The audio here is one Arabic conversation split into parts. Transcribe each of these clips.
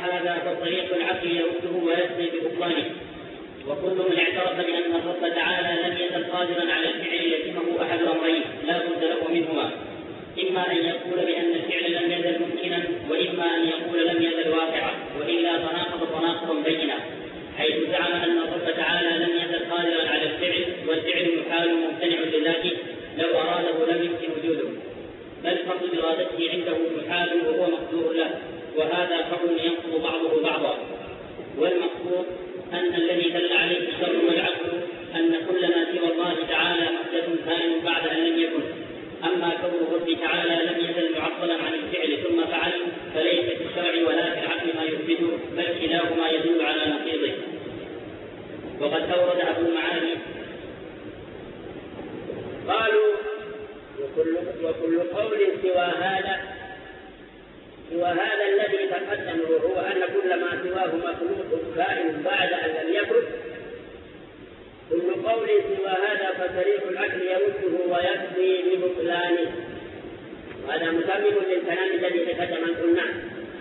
هذا فطريق العقل يرده ويسري ببطلانه. وكل من اعترف بأن الرب تعالى لم يزل قادرا على الفعل يلزمه أحد أمرين لا بد له منهما: إما أن يقول بأن الفعل لم يزل ممكنا، وإما أن يقول لم يزل واقعا، وإلا تناقض بينا، حيث زعم أن الرب تعالى لم يزل قادرا على الفعل، والفعل محال ممتنع لذاته لو أراده لم يمكن وجوده، بل فرض إرادته عنده محال وهو مقدور له، وهذا قول ينقض بعضه بعضا. والمقصود أن الذي دل عليه الشرع والعقل أن كل ما سوى الله تعالى محدث كائن بعد أن لم يكن. أما كون الرب تعالى لم يزل معطلا عن الفعل ثم فعل فليس في الشرع ولا في العقل ما يثبته، بل كلاهما يدل على نقيضه. وقد أورد أبو المعالي قالوا: وكل قول سوى هذا الذي تقدم، وهو أن كل ما سواه مخلوق كائن بعد أن لم يكن، كل قول سوى هذا فطريق العقل يرده ويقضي ببطلانه. هذا متمم للكلام الذي تقدم أن قلناه.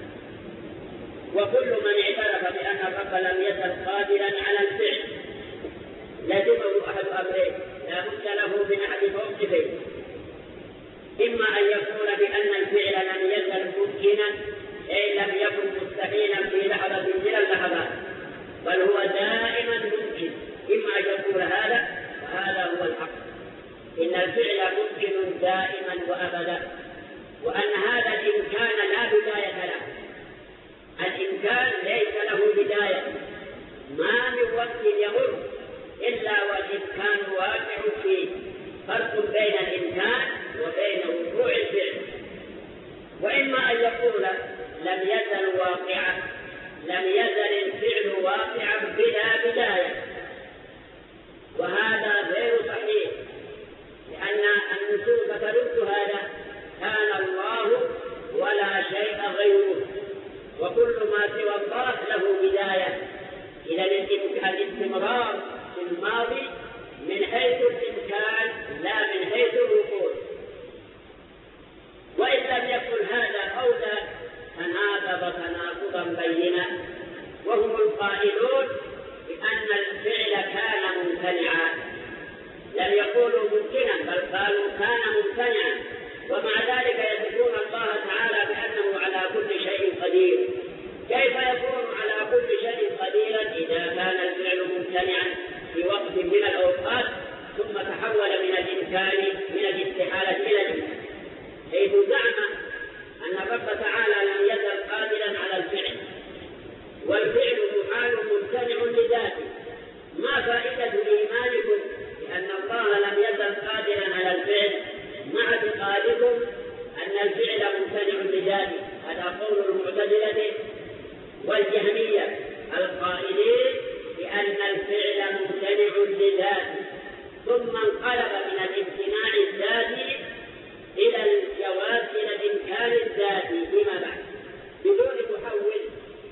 وكل من اعترف بأن الرب لم يزل قادرا على الفعل لزمه أحد أمرين لا بد له من أحد موقفين: إما أن يقول بأن الفعل لم يزل ممكنا، أي لم يكن مستحيلا في لحظة من اللحظات، بل هو دائما ممكن. إما أن يقول هذا، وهذا هو الحق، إن الفعل ممكن دائما وأبدا، وأن هذا الإمكان لا بداية له. الإمكان ليس له بداية، ما من وقت يمر إلا والإمكان واقع فيه. فرق بين الإمكان وبين وقوع الفعل. وإما أن يقول لم يزل واقعا، لم يزل الفعل واقعا بلا بداية، وهذا غير صحيح، لأن النصوص ترد هذا: كان الله ولا شيء غيره، وكل ما سوى الله له بداية. إذا الاستمرار في الماضي من حيث الإمكان لا من حيث الوقوع. وإن لم يكن هذا أو ذاك تناقض تناقضا بينا، وهم القائلون بأن الفعل كان ممتنعا، لم يقولوا ممكنا بل قالوا كان ممتنعا، ومع ذلك يذكرون الله تعالى بأنه على كل شيء قدير. كيف يكون على كل شيء قديرا إذا كان الفعل ممتنعا في وقت من الأوقات ثم تحول من الإمكان من الاستحالة إلى الإمكان، حيث زعم أن الرب تعالى لم يزل قادرا على الفعل، والفعل محال ممتنع لذاته. ما فائدة إيمانكم بأن الله لم يزل قادرا على الفعل مع اعتقادكم أن الفعل ممتنع لذاته؟ هذا قول المعتزلة والجهمية القائلين بأن الفعل ممتنع لذاته، ثم انقلب من الامتناع الذاتي إلى الجواز إلى الإمكان الذاتي فيما بعد بدون تحول.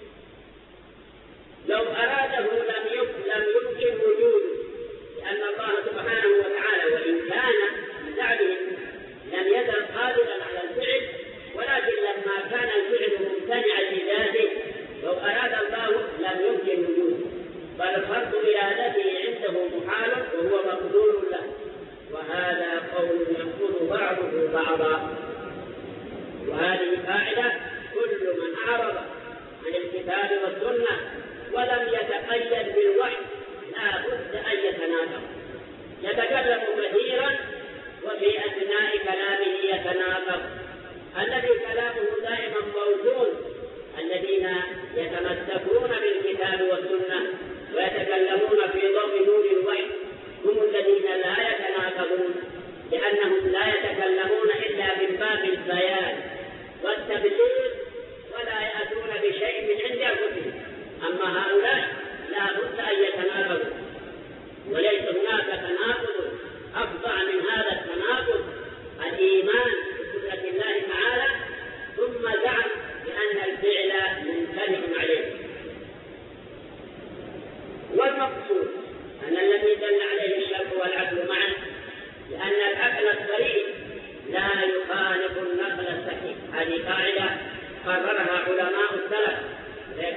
لو أراده لم يمكن وجوده، لأن الله سبحانه وتعالى وإن كان من زعمهم لم يزل قادرا على الفعل، ولكن لما كان الفعل ممتنعا لذاته لو أراد الله لم يمكن وجوده، بل فرض إرادته عنده محال وهو مقدور له. وهذا قول ينقض بعضه بعضا. وهذه قاعدة: كل من أعرض عن الكتاب والسنة ولم يتقيد بالوحي لا بد أن يتناقض. يتكلم كثيرا وفي أثناء كلامه يتناقض. الذي كلامه دائما موزون الذين يتمسكون بالكتاب والسنة ويتكلمون في ضوء نور الوحي هم الذين لا يتناقضون، لأنهم لا يتكلمون إلا من باب البيان والتبليغ ولا يأتون بشيء من عند أنفسهم. أما هؤلاء لا بد أن يتناقضوا، وليس هناك تناقض أفظع من هذا التناقض: الإيمان بقدرة الله تعالى ثم زعم بأن الفعل ممتنع عليه. والمقصود أن الذي دل عليه الشرع والعقل معا، لأن العقل الصريح لا يخالف النقل الصحيح. هذه قاعدة قررها علماء السلف، لا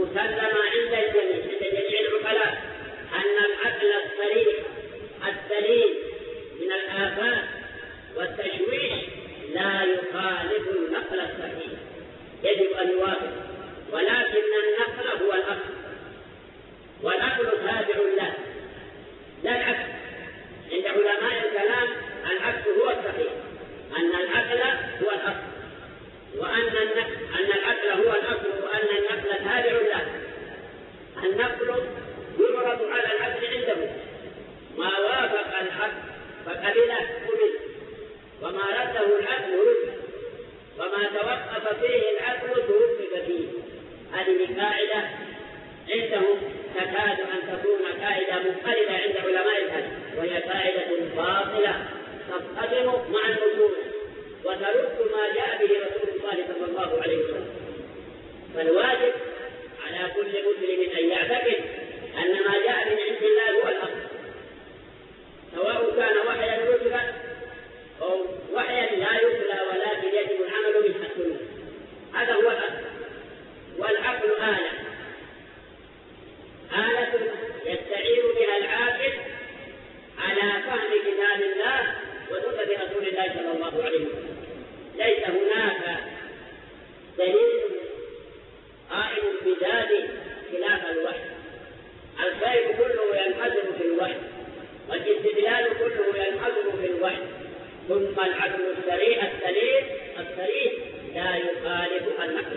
مسلم عند جميع العقلاء أن العقل الصريح السليم من الآفات والتشويش لا يخالف النقل الصحيح، يجب أن يوافق، ولكن النقل هو الأصل والعقل تابع له لا العكس. عند علماء الكلام العكس هو الصحيح، أن العقل هو الأصل، وأن العقل هو الأصل، وأن النقل تابع له. النقل يعرض على العقل عنده، ما وافق العقل فقبله قبل، وما رده العقل رد، وما توقف فيه العقل توقف فيه. هذه قاعدة عندهم تكاد أن تكون قاعدة منقرضة عند علماء الحديث، وهي قاعدة باطلة تصطدم مع النصوص وترد ما جاء به رسول الله صلى الله عليه وسلم. فالواجب على كل مسلم أن يعتقد أن ما جاء من عند الله هو الحق، سواء كان وحيا يتلى أو وحيا لا يتلى، ولكن يجب العمل به السنة. هذا هو الأصل. والعقل آلة يستعين بها العاقل على فهم كتاب الله وسنة رسول الله صلى الله عليه وسلم. ليس هناك دليل قائم بذاته خلاف الوحي. الخير كله ينحصر في الوحي، والاستدلال كله ينحصر في الوحي. ثم العقل السليم لا يخالف النقل.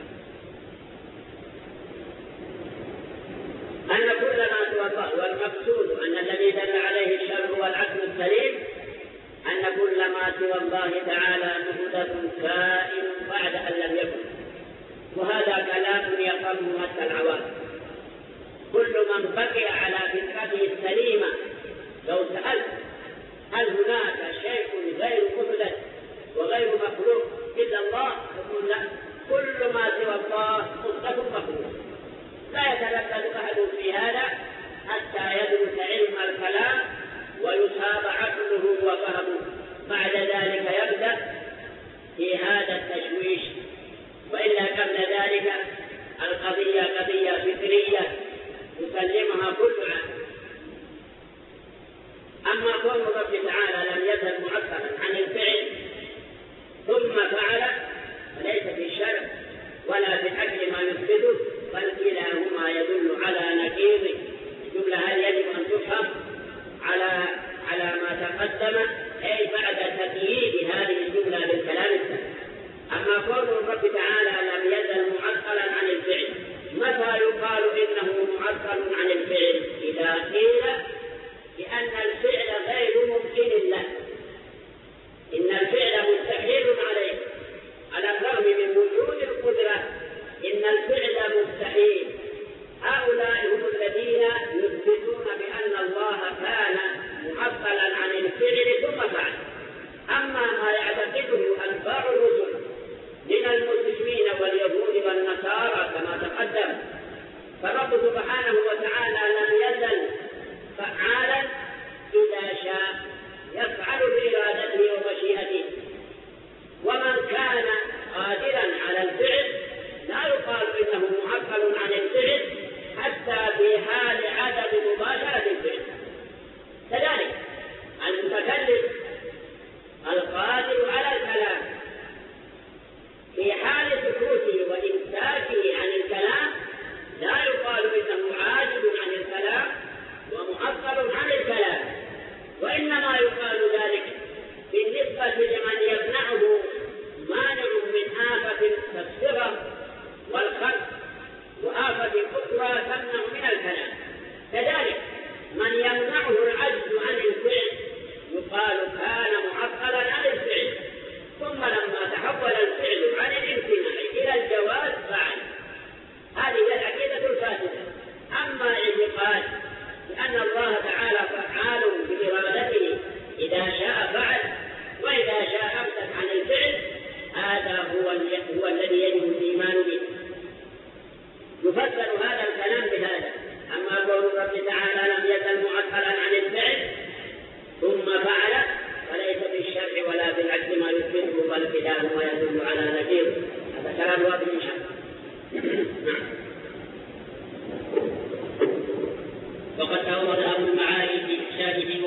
أن كل ما سوى الله، والمقصود أن الذي دل عليه الشرع هو العقل السليم، أن كل ما سوى الله تعالى محدث كائن بعد أن لم يكن. وهذا كلام يفهمه حتى العوام. كل من بقي على فكرته السليمة لو سألت هل هناك شيء غير محدث وغير مخلوق إلا الله، يقول لا، كل ما سوى الله محدث مخلوق. لا يتردد أحد في هذا حتى يدرس علم الكلام ويصاب عقله وفهمه، بعد ذلك يبدأ في هذا التشويش. وإلا قبل ذلك القضية قضية فكرية يسلمها كل عام. أما قول الرب تعالى لم يزل معبرا عن الفعل ثم فعل، فليس في الشرع ولا في العقل ما يثبته، بل كلاهما يدل على نقيض. الجملة هل يجب أن تفهم على ما تقدم، أي بعد تقييد هذه الجملة بالكلام الثاني. أما قول الرب تعالى لم يزل معطلا عن الفعل، متى يقال إنه معطل عن الفعل؟ إذا قيل بأن الفعل غير ممكن له، إن الفعل مستحيل عليه، على الرغم من وجود القدرة إن الفعل مستحيل. هؤلاء هم الذين يثبتون بأن الله كان معطلا عن الفعل ثم فعل. أما ما يعتقده أتباع الرسل من المسلمين واليهود والنصارى كما تقدم، فالرب سبحانه وتعالى لم يزل فعالا إذا شاء، يفعل بإرادته ومشيئته. ومن كان قادرا على الفعل لا يقال إنه معطل عن الفعل حتى في حال عدم مباشرة الفعل. كذلك المتكلم القادر على الكلام في حال سكوته وإمساكه عن الكلام لا يقال إنه عاجز عن الكلام ومعطل عن الكلام، وإنما يقال ذلك بالنسبة لمن يمنعه مانع من آفة كالصغر والخلق وآفة أخرى تمنع من الكلام. كذلك من يمنعه العجز عن الفعل يقال كان معطلا عن الفعل، ثم لما تحول الفعل عن الامتناع إلى الجواز فعل. هذه العقيدة الفاسدة. أما اعتقاد بأن الله تعالى فعال بإرادته، إذا شاء فعل وإذا شاء أمسك عن الفعل، هذا هو الذي يجب الإيمان به. يفسر هذا الكلام بهذا. أما قول الرب تعالى لم يزل معطلا عن الفعل ثم فعل، فليس بالشرع ولا بالعقل ما يثبته، بل كلام، ويدل على نقيض. هذا كلام واضح إن شاء الله. بسم الله الرحمن الرحيم. الحمد لله رب العالمين، والصلاة والسلام على رسول الله محمد وعلى آله وصحبه أجمعين. أما بعد، فإن وقد أورد أبو المعالي في إحشائه